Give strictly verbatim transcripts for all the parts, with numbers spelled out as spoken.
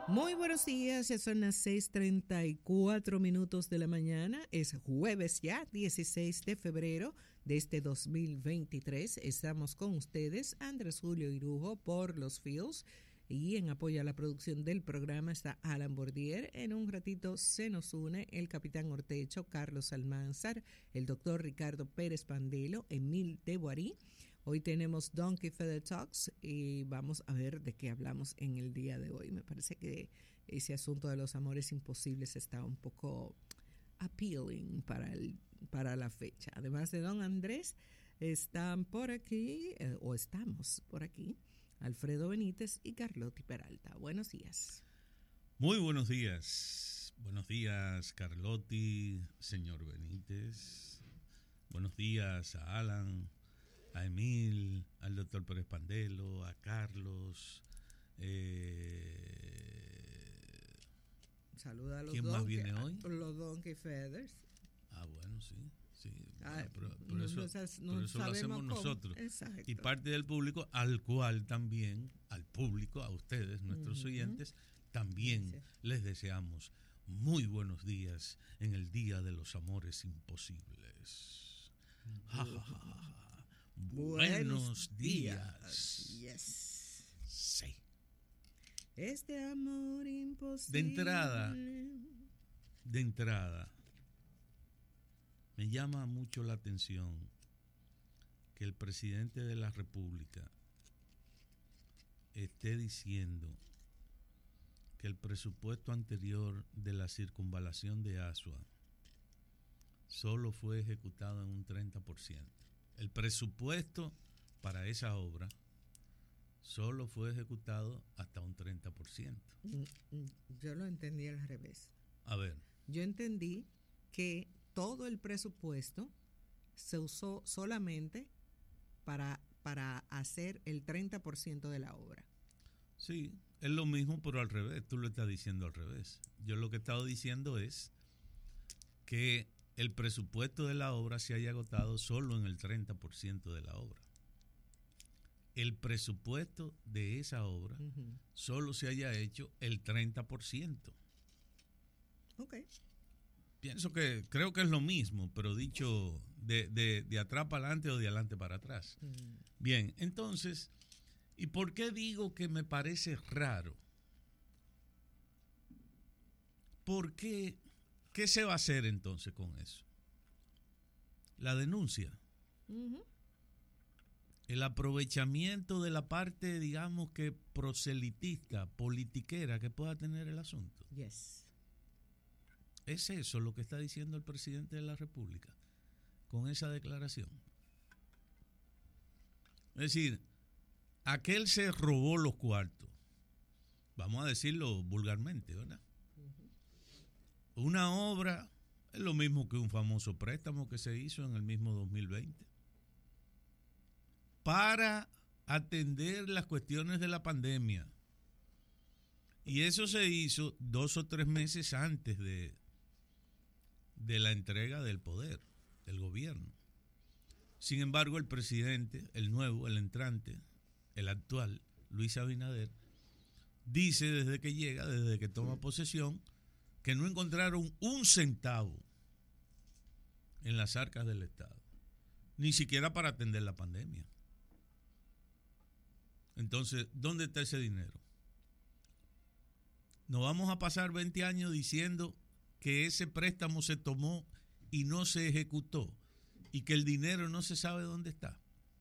Muy buenos días, ya son las seis treinta y cuatro minutos de la mañana, es jueves ya, dieciséis de febrero de este dos mil veintitrés. Estamos con ustedes, Andrés Julio Irujo por Los Fields, y en apoyo a la producción del programa está Alan Bordier. En un ratito se nos une el capitán Ortecho, Carlos Almanzar, el doctor Ricardo Pérez Pandelo, Emil de Boarí. Hoy tenemos Donkey Feather Talks y vamos a ver de qué hablamos en el día de hoy. Me parece que ese asunto de los amores imposibles está un poco appealing para, el, para la fecha. Además de Don Andrés, están por aquí, eh, o estamos por aquí, Alfredo Benítez y Carlotti Peralta. Buenos días. Muy buenos días. Buenos días, Carlotti, señor Benítez. Buenos días a Alan, a Emil, al doctor Pérez Pandelo, a Carlos. Eh, Saluda a los ¿Quién don, más viene hoy? Los Donkey Feathers. Ah, bueno, sí. sí. Ah, pero, no, pero eso, no, no pero eso lo hacemos cómo. nosotros. Exacto. Y parte del público, al cual también, al público, a ustedes, nuestros uh-huh. oyentes, también sí. les deseamos muy buenos días en el Día de los Amores Imposibles. Ja, ja, ja, ja. Buenos días. Yes. Sí. Este amor imposible. De entrada, de entrada, me llama mucho la atención que el presidente de la República esté diciendo que el presupuesto anterior de la circunvalación de Asua solo fue ejecutado en un treinta por ciento. El presupuesto para esa obra solo fue ejecutado hasta un treinta por ciento. Yo lo entendí al revés. A ver. Yo entendí que todo el presupuesto se usó solamente para, para hacer el treinta por ciento de la obra. Sí, es lo mismo, pero al revés. Tú lo estás diciendo al revés. Yo lo que he estado diciendo es que el presupuesto de la obra se haya agotado solo en el treinta por ciento de la obra. El presupuesto de esa obra uh-huh. solo se haya hecho el treinta por ciento. Ok. Pienso que, creo que es lo mismo, pero dicho de, de, de atrás para adelante o de adelante para atrás. Uh-huh. Bien, entonces, ¿y por qué digo que me parece raro? ¿Por qué? ¿Qué se va a hacer entonces con eso? La denuncia. Uh-huh. El aprovechamiento de la parte, digamos que proselitista, politiquera que pueda tener el asunto. Yes. ¿Es eso lo que está diciendo el presidente de la República con esa declaración? Es decir, aquel se robó los cuartos. Vamos a decirlo vulgarmente, ¿verdad? Una obra es lo mismo que un famoso préstamo que se hizo en el mismo dos mil veinte para atender las cuestiones de la pandemia. Y eso se hizo dos o tres meses antes de, de la entrega del poder, del gobierno. Sin embargo, el presidente, el nuevo, el entrante, el actual, Luis Abinader, dice desde que llega, desde que toma posesión, que no encontraron un centavo en las arcas del Estado, ni siquiera para atender la pandemia. Entonces, ¿dónde está ese dinero? Nos vamos a pasar veinte años diciendo que ese préstamo se tomó y no se ejecutó y que el dinero no se sabe dónde está.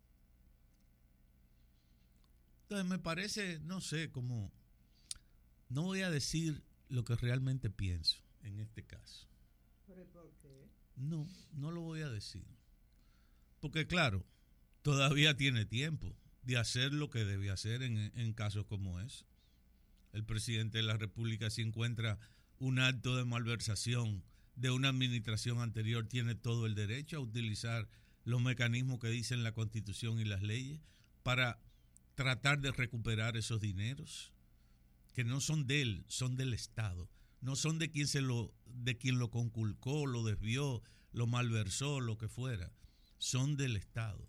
Entonces, me parece, no sé, como, no voy a decir lo que realmente pienso en este caso. ¿Pero por qué? No, no lo voy a decir. Porque claro, todavía tiene tiempo de hacer lo que debe hacer en, en casos como ese. El presidente de la República, si encuentra un acto de malversación de una administración anterior, tiene todo el derecho a utilizar los mecanismos que dicen la Constitución y las leyes para tratar de recuperar esos dineros que no son de él, son del Estado, no son de quien se lo, de quien lo conculcó, lo desvió, lo malversó, lo que fuera, son del Estado.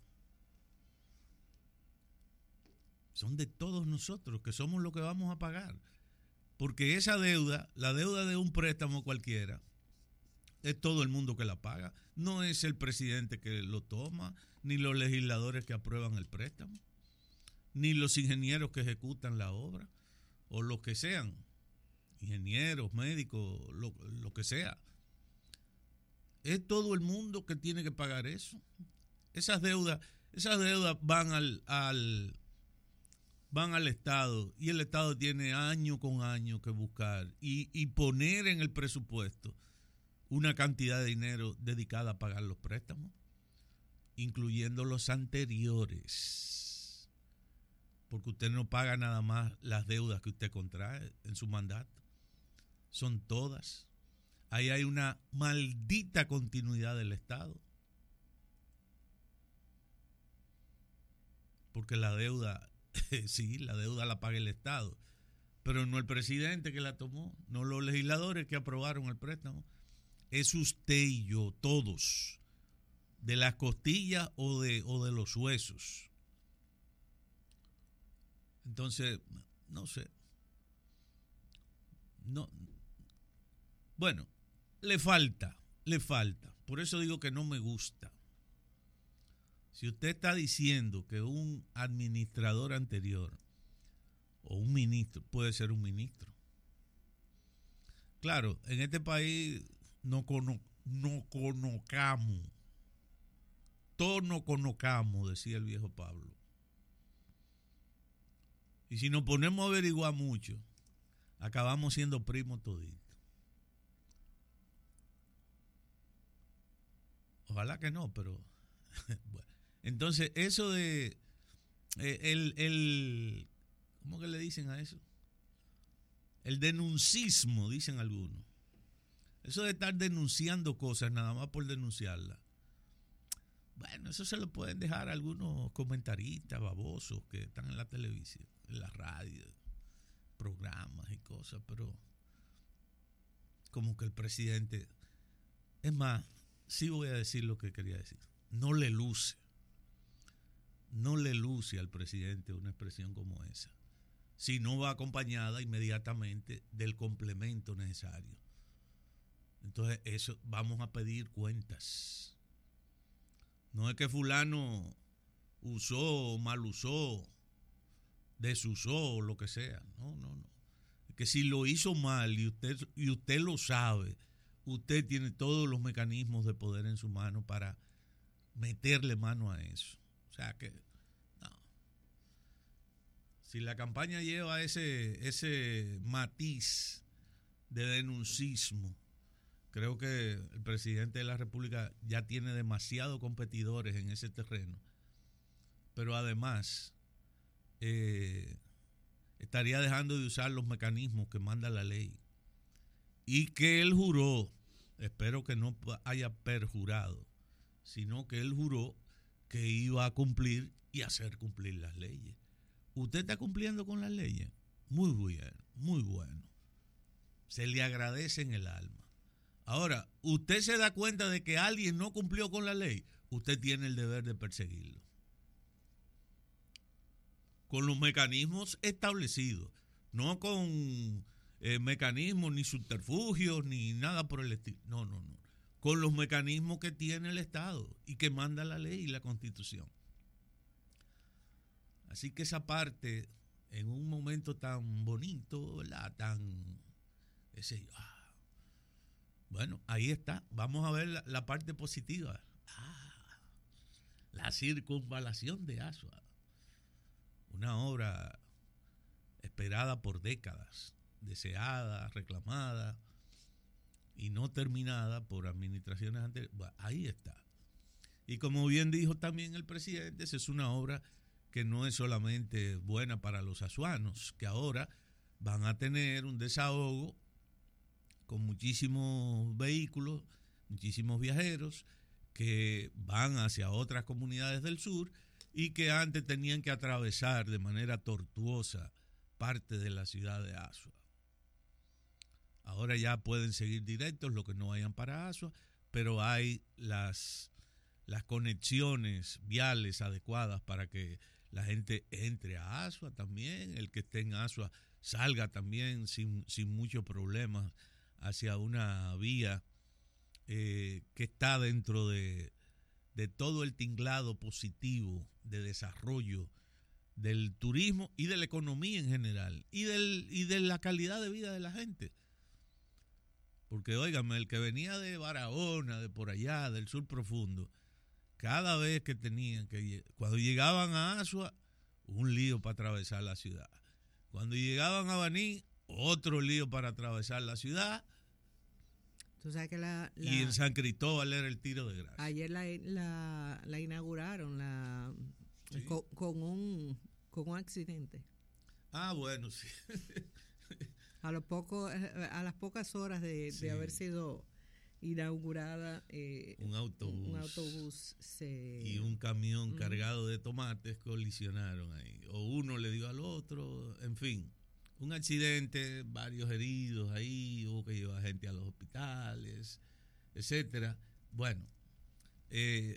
Son de todos nosotros, que somos los que vamos a pagar Porque esa deuda, la deuda de un préstamo cualquiera, es todo el mundo que la paga. No es el presidente que lo toma, ni los legisladores que aprueban el préstamo, ni los ingenieros que ejecutan la obra, o los que sean, ingenieros, médicos, lo, lo que sea. Es todo el mundo que tiene que pagar eso. Esas deudas, esas deudas van al, al van al Estado, y el Estado tiene año con año que buscar y, y poner en el presupuesto una cantidad de dinero dedicada a pagar los préstamos, incluyendo los anteriores, porque usted no paga nada más las deudas que usted contrae en su mandato, son todas. Ahí hay una maldita continuidad del Estado, porque la deuda, sí, la deuda la paga el Estado, pero no el presidente que la tomó, no los legisladores que aprobaron el préstamo. Es usted y yo, todos, de las costillas o de, o de los huesos. Entonces, no sé. No. Bueno, le falta, le falta. Por eso digo que no me gusta. Si usted está diciendo que un administrador anterior o un ministro, puede ser un ministro. Claro, en este país no, cono, no conocamos, todos no conocamos, decía el viejo Pablo. Y si nos ponemos a averiguar mucho, acabamos siendo primos toditos. Ojalá que no, pero bueno. Entonces, eso de eh, el, el ¿cómo que le dicen a eso? El denuncismo, dicen algunos. Eso de estar denunciando cosas nada más por denunciarlas. Bueno, eso se lo pueden dejar a algunos comentaristas babosos que están en la televisión, en la radio, programas y cosas, pero como que el presidente, es más, sí voy a decir lo que quería decir, no le luce, no le luce al presidente una expresión como esa, si no va acompañada inmediatamente del complemento necesario. Entonces, eso vamos a pedir cuentas. No es que fulano usó, mal usó, desusó, lo que sea. No, no, no. Es que si lo hizo mal y usted, y usted lo sabe, usted tiene todos los mecanismos de poder en su mano para meterle mano a eso. O sea que, no. Si la campaña lleva ese, ese matiz de denuncismo, creo que el presidente de la República ya tiene demasiados competidores en ese terreno. Pero además, eh, estaría dejando de usar los mecanismos que manda la ley. Y que él juró, espero que no haya perjurado, sino que él juró que iba a cumplir y hacer cumplir las leyes. ¿Usted está cumpliendo con las leyes? Muy bueno, muy bueno. Se le agradece en el alma. Ahora, usted se da cuenta de que alguien no cumplió con la ley, usted tiene el deber de perseguirlo. Con los mecanismos establecidos, no con eh, mecanismos ni subterfugios ni nada por el estilo. No, no, no. Con los mecanismos que tiene el Estado y que manda la ley y la Constitución. Así que esa parte, en un momento tan bonito, ¿verdad? Tan, ese, ah, bueno, ahí está. Vamos a ver la, la parte positiva. Ah, la circunvalación de Asua. Una obra esperada por décadas, deseada, reclamada y no terminada por administraciones anteriores. Bueno, ahí está. Y como bien dijo también el presidente, esa es una obra que no es solamente buena para los azuanos, que ahora van a tener un desahogo con muchísimos vehículos, muchísimos viajeros que van hacia otras comunidades del sur y que antes tenían que atravesar de manera tortuosa parte de la ciudad de Asua. Ahora ya pueden seguir directos los que no vayan para Asua, pero hay las, las conexiones viales adecuadas para que la gente entre a Asua también. El que esté en Asua salga también sin, sin muchos problemas hacia una vía eh, que está dentro de, de todo el tinglado positivo de desarrollo del turismo y de la economía en general y, del, y de la calidad de vida de la gente. Porque, óigame, el que venía de Barahona, de por allá, del sur profundo, cada vez que tenían que, cuando llegaban a Asua, un lío para atravesar la ciudad. Cuando llegaban a Baní, otro lío para atravesar la ciudad. Tú sabes que la, la, y en San Cristóbal era el tiro de gracia. Ayer la, la, la inauguraron la, ¿sí? con, con, un, con un accidente. Ah, bueno, sí. A, lo poco, a las pocas horas de, sí. de haber sido inaugurada, eh, un autobús, un autobús se... y un camión mm. cargado de tomates colisionaron ahí. O uno le dio al otro, en fin. Un accidente, varios heridos ahí, hubo que llevar gente a los hospitales, etcétera. Bueno, eh,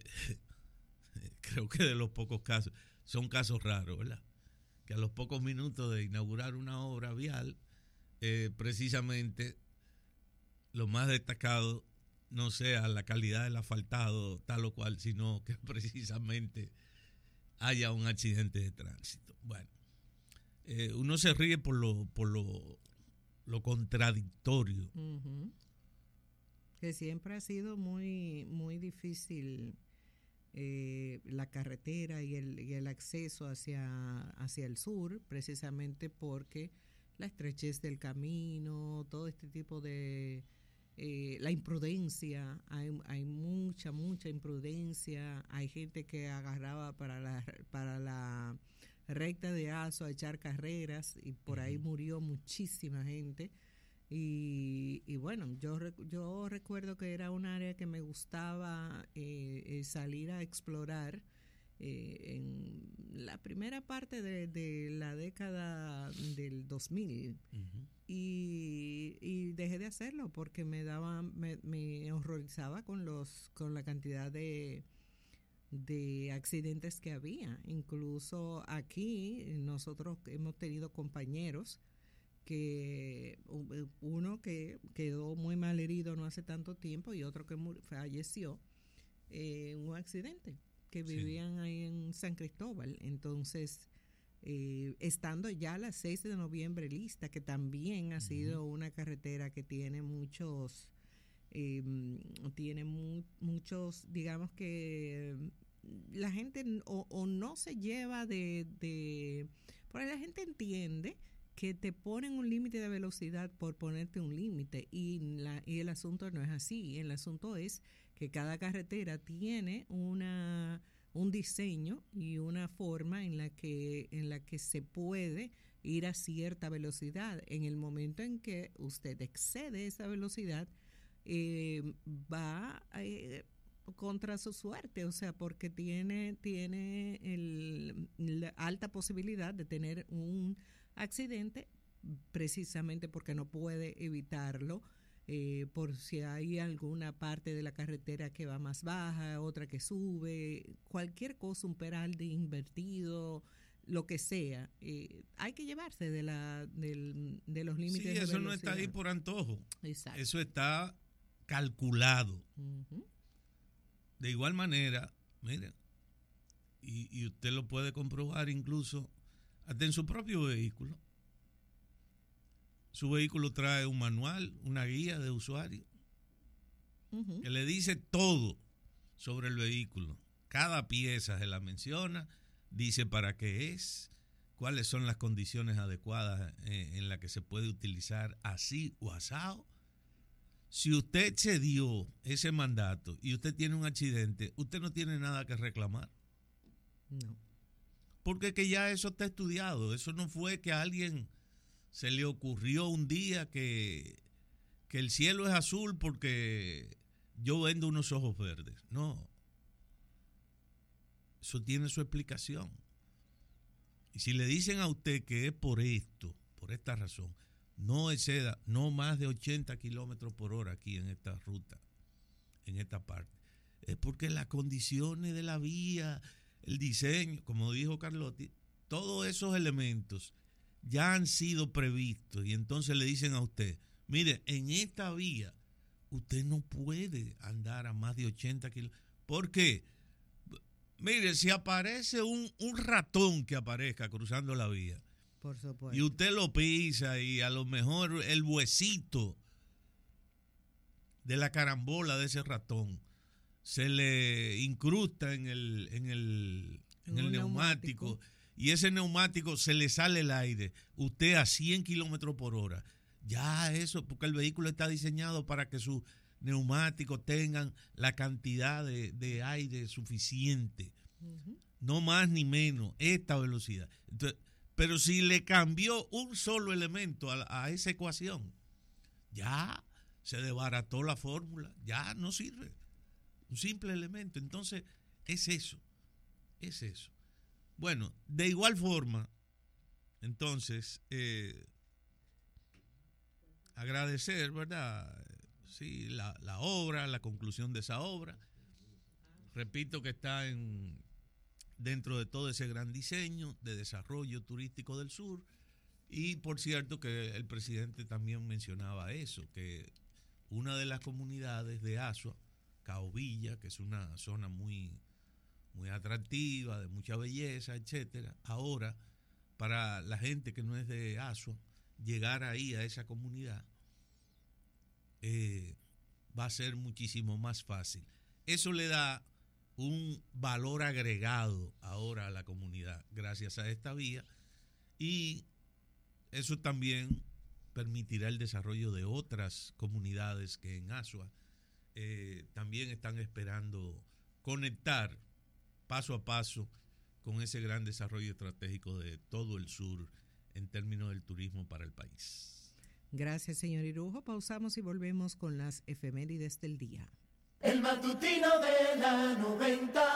creo que de los pocos casos, son casos raros, ¿verdad? Que a los pocos minutos de inaugurar una obra vial, eh, precisamente lo más destacado no sea la calidad del asfaltado tal o cual, sino que precisamente haya un accidente de tránsito. Bueno, eh, uno se ríe por lo por lo, lo contradictorio. Uh-huh. Que siempre ha sido muy muy difícil eh, la carretera y el, y el acceso hacia, hacia el sur, precisamente porque la estrechez del camino, todo este tipo de... Eh, la imprudencia, hay, hay mucha, mucha imprudencia, hay gente que agarraba para la, para la recta de Aso a echar carreras y por uh-huh. ahí murió muchísima gente y, y bueno, yo, yo recuerdo que era un área que me gustaba eh, salir a explorar eh, en la primera parte de, de la década del dos mil uh-huh. y, y dejé de hacerlo porque me daba me, me horrorizaba con los con la cantidad de de accidentes que había. Incluso aquí nosotros hemos tenido compañeros que uno que quedó muy mal herido no hace tanto tiempo y otro que falleció en un accidente que vivían sí. ahí en San Cristóbal. Entonces, eh, estando ya la seis de noviembre lista, que también ha uh-huh. sido una carretera que tiene muchos, eh, tiene mu- muchos, digamos que la gente o, o no se lleva de, de, porque la gente entiende que te ponen un límite de velocidad por ponerte un límite y, la, y el asunto no es así. El asunto es que cada carretera tiene una un diseño y una forma en la que en la que se puede ir a cierta velocidad. En el momento en que usted excede esa velocidad, eh, va eh, contra su suerte, o sea, porque tiene tiene el, la alta posibilidad de tener un accidente precisamente porque no puede evitarlo. Eh, por si hay alguna parte de la carretera que va más baja, otra que sube, cualquier cosa, un peralde invertido, lo que sea, eh, hay que llevarse de la del, de los límites. Sí, de eso velocidad. No está ahí por antojo. Exacto. Eso está calculado. Uh-huh. De igual manera, miren, y, y usted lo puede comprobar incluso hasta en su propio vehículo. Su vehículo trae un manual, una guía de usuario, uh-huh. que le dice todo sobre el vehículo. Cada pieza se la menciona, dice para qué es, cuáles son las condiciones adecuadas eh, en las que se puede utilizar así o asado. Si usted excedió ese mandato y usted tiene un accidente, usted no tiene nada que reclamar. No. Porque que ya eso está estudiado. Eso no fue que a alguien se le ocurrió un día que, que el cielo es azul porque yo vendo unos ojos verdes. No. Eso tiene su explicación. Y si le dicen a usted que es por esto, por esta razón, no exceda, no más de ochenta kilómetros por hora aquí en esta ruta, en esta parte. Es porque las condiciones de la vía, el diseño, como dijo Carlotti, todos esos elementos ya han sido previstos y entonces le dicen a usted, mire, en esta vía usted no puede andar a más de ochenta kilómetros. ¿Por qué? Mire, si aparece un, un ratón que aparezca cruzando la vía, por supuesto, y usted lo pisa y a lo mejor el huesito de la carambola de ese ratón se le incrusta en el, en el, en el neumático, neumático y ese neumático se le sale el aire, usted a cien kilómetros por hora, ya eso, porque el vehículo está diseñado para que sus neumáticos tengan la cantidad de, de aire suficiente, uh-huh. no más ni menos, esta velocidad. Entonces, pero si le cambió un solo elemento a, a esa ecuación, ya se desbarató la fórmula, ya no sirve. Un simple elemento. Entonces, es eso, es eso. Bueno, de igual forma, entonces, eh, agradecer, ¿verdad? Sí, la, la obra, la conclusión de esa obra. Repito que está en dentro de todo ese gran diseño de desarrollo turístico del sur. Y por cierto que el presidente también mencionaba eso, que una de las comunidades de Asua, Caovilla, que es una zona muy, muy atractiva, de mucha belleza, etcétera, ahora para la gente que no es de Asua, llegar ahí a esa comunidad eh, va a ser muchísimo más fácil. Eso le da un valor agregado ahora a la comunidad gracias a esta vía, y eso también permitirá el desarrollo de otras comunidades que en Asua eh, también están esperando conectar paso a paso con ese gran desarrollo estratégico de todo el sur en términos del turismo para el país. Gracias, señor Irujo. Pausamos y volvemos con las efemérides del día. El matutino de la noventa.